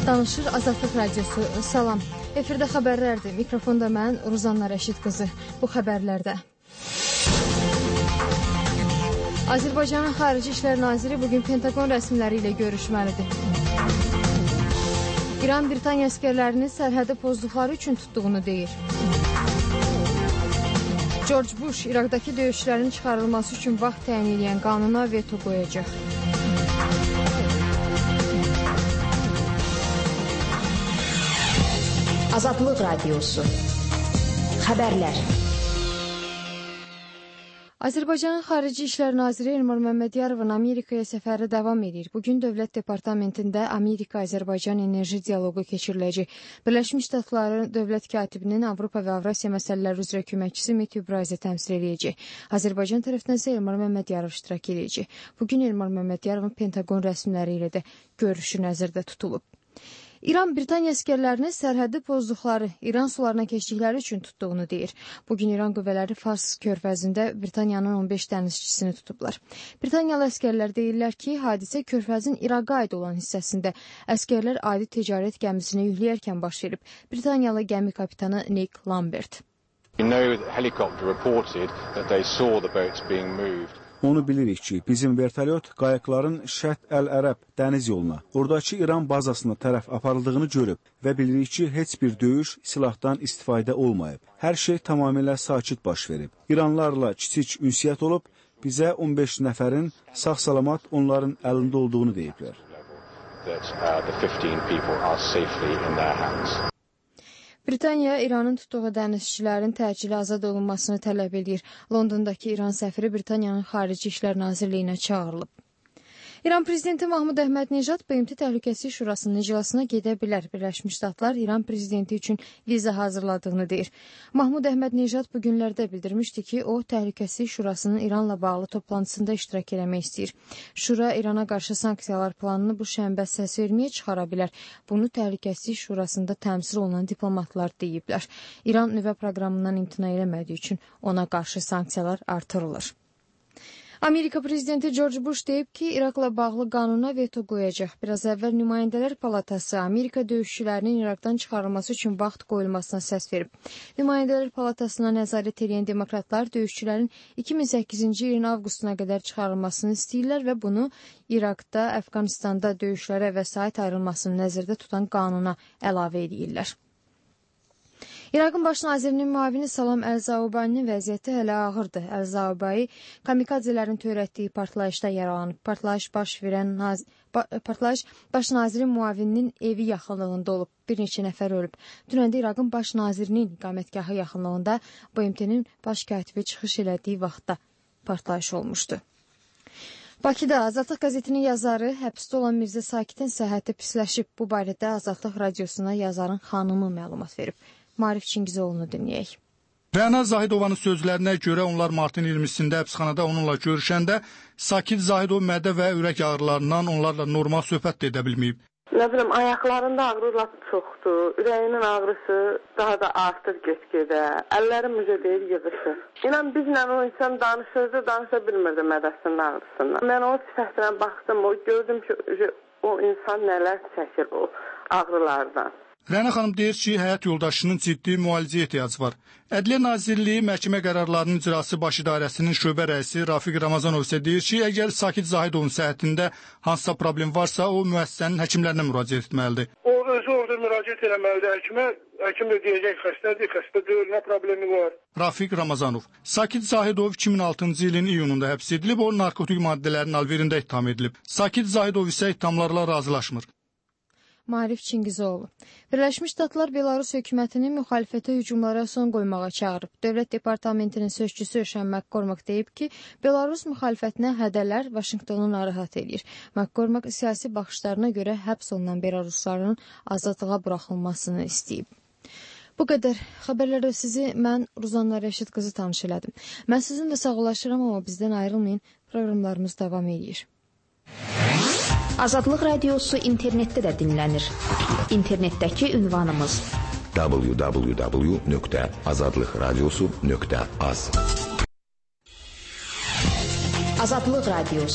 Danışır Azadlıq Radiosu. Salam. Efirdə xəbərlərdir. Mikrofonda mən Ruzanna Rəşid qızı. Bu xəbərlərdə Azərbaycanın Xarici İşlər Naziri bugün Pentagon rəsmiləri ilə görüşməlidir. İran Britaniya əsgərlərini sərhədi pozduqları üçün tutduğunu deyir. George Bush İraqdakı döyüşlərin çıxarılması üçün vaxt təyin edən qanuna veto qoyacaq. Azadlıq Radiosu. Xəbərlər. Azərbaycanın Xarici İşlər Naziri Elmar Məmmədyarովun Amerikaya səfəri davam edir. Bugün Dövlət Departamentində Amerika-Azərbaycan enerji dialoqu keçiriləcək. Birləşmiş Ştatların Dövlət Katibinin Avropa və Avrasiya məsələləri üzrə köməkçisi Matthew Bryce təmsil edəcək. Azərbaycan tərəfindən isə Elmar Məmmədiyarov iştirak edəcək. Bugün Elmar Məmmədyarovun Pentagon rəsmiləri ilə də görüşü nəzərdə tutulub. İran Britaniya əsgərlərini sərhədi pozduqları, İran sularına keçdikləri üçün tutduğunu deyir. Bugün İran qüvvələri Fars körfəzində Britaniyanın 15 dənizçisini tutublar. Britaniyalı əsgərlər deyirlər ki, hadisə körfəzin İraqa aid olan hissəsində əsgərlər adi ticarət gəmisini yükləyərkən baş verib. Britaniyalı gəmi kapitanı Nick Lambert. Onu bilirik ki, bizim vertolyot qayıqların Şərq Əl-Ərəb dəniz yoluna, oradakı İran bazasına tərəf aparıldığını görüb və bilirik ki, heç bir döyüş silahdan istifadə olmayıb. Hər şey tamamilə sakit baş verib. İranlarla kiçik ünsiyyət olub, bizə 15 nəfərin sağ-salamat onların əlində olduğunu deyiblər. Britaniya İranın tutduğu dənizçilərin təcili azad olunmasını tələb edir. Londondakı İran səfiri Britaniyanın Xarici İşlər Nazirliyinə çağırılıb. İran prezidenti Mahmud Əhməd-Nejad BMT Təhlükəsizlik Şurasının iclasına gedə bilər. Birləşmiş Ştatlar İran prezidenti üçün viza hazırladığını deyir. Mahmud Əhməd-Nejad bu günlərdə bildirmişdi ki, o Təhlükəsizlik Şurasının İranla bağlı toplantısında iştirak etmək istəyir. Şura İrana qarşı sanksiyalar planını bu şənbə səs verməyə çıxara bilər. Bunu Təhlükəsizlik Şurasında təmsil olunan diplomatlar deyiblər. İran nüvə proqramından imtina eləmədiyi üçün ona qarşı sanksiyalar artırılır. Amerika prezidenti George Bush deyib ki, İraqla bağlı qanuna veto qoyacaq. Biraz əvvəl Nümayəndələr Palatası Amerika döyüşçülərinin İraqdan çıxarılması üçün vaxt qoyulmasına səs verib. Nümayəndələr Palatasına nəzarət edən demokratlar döyüşçülərin 2008-ci ilin avqustuna qədər çıxarılmasını istəyirlər və bunu İraqda, Əfqanistanda döyüşlərə vəsait ayrılmasını nəzərdə tutan qanuna əlavə edirlər. İraqın baş nazirinin müavini Salam Əl-Zaubani'nin vəziyyəti hələ ağırdır. Əl-Zaubai kamikadzələrin törətdiyi partlayışda yaralanıb. Partlayış baş nazirin müavininin evi yaxınlığında olub. Bir neçə nəfər ölüb. Dünəndə İraqın baş nazirinin iqamətgahı yaxınlığında BMT-nin baş katibi çıxış elədiyi vaxtda partlayış olmuşdu. Bakıda Azadlıq qəzetinin yazarı həbsdə olan Mirzə Sakitin səhhəti pisləşib. Bu barədə Azadlıq radiosuna yazarın xanımı məlumat verib. Marif Çingizoğlu'nu dinləyək. Rəna Zahidovanın sözlərinə görə onlar martın 20-sində həbsxanada onunla görüşəndə Sakit Zahidov mədə və ürək ağrılarından onlarla normal söhbət də edə bilməyib. Nə bilim, ayaqlarında ağrılar çoxdur, ürəyinin ağrısı daha da artır get-gedə, əllərim deyil yığışır. İnan bizlə o insan danışa bilmirdi mədəsinin ağrısından. Mən o sifətinə baxdım, gördüm ki, o insan nələr çəkir o ağrılardan. Rəna xanım deyir ki, həyat yoldaşının ciddi müalicəyə ehtiyacı var. Ədliyyə Nazirliyi məhkəmə qərarlarının icrası baş idarəsinin şöbə rəisi Rafiq Ramazanov isə deyir ki, əgər Sakit Zahidovun səhhətində hansısa problem varsa, o müəssisənin həkimlərinə müraciət etməlidir. O özü orada müraciət etməlidir həkimə. Həkim də deyəcək xəstədir, xəstə deyil, nə problemi var? Rafiq Ramazanov. Sakit Zahidov 2006-cı ilin iyununda həbs edilib, o narkotik maddələrin alverində ittiham edilib. Sakit Zahidov isə ittihamlarla razılaşmır. Marif Çingizoğlu. Birləşmiş Ştatlar Belarus hökumətinin müxalifətə hücumlara son qoymağa çağırıb. Dövlət Departamentinin sözçüsü Sean McCormack deyib ki, Belarus müxalifətinə hədələr Vaşinqtonu narahat edir. McCormack siyasi baxışlarına görə həbs olunan Belarusların azadlığa buraxılmasını istəyib. Bu qədər. Xəbərlərdə sizi mən Ruzanna Rəşid qızı tanış elədim. Mən sizinlə sağollaşıram, amma bizdən ayrılmayın. Proqramlarımız davam edir. Azadlıq Radiosu internetdə də dinlənir. İnternetdəki ünvanımız www.azadlıqradiosu.az Azadlıq Radiosu